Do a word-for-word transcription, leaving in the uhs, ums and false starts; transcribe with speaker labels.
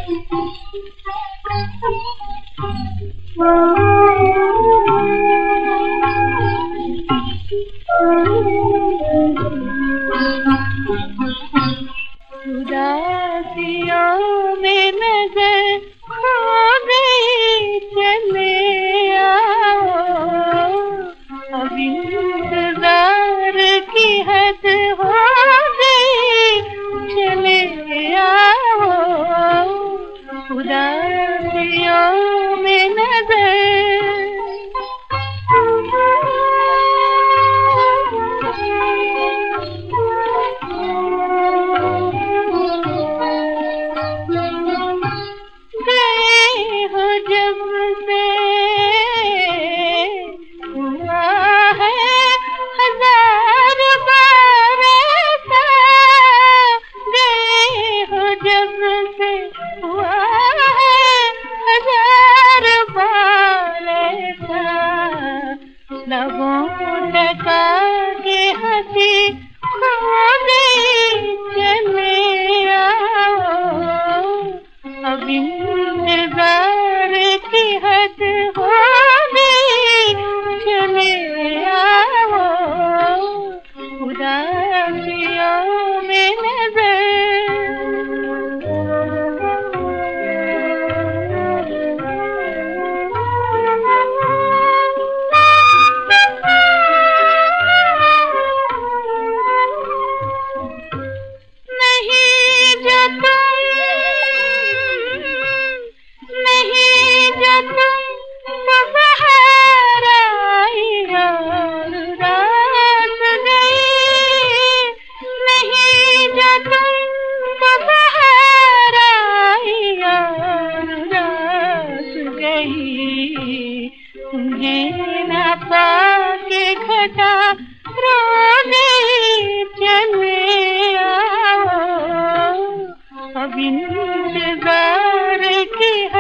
Speaker 1: उदासियों में नजर खो गई, चले आओ, अब इंतजार की हद हो गई, चले आओ। उदासियों में नजर लबों टका के हंसी खो गई, चले आओ, अब इंतजार की हद हो गई, चले आओ। उदासियों में नजर तुम्हें न पाके घटा रो गई, चले आओ, अब इंतजार की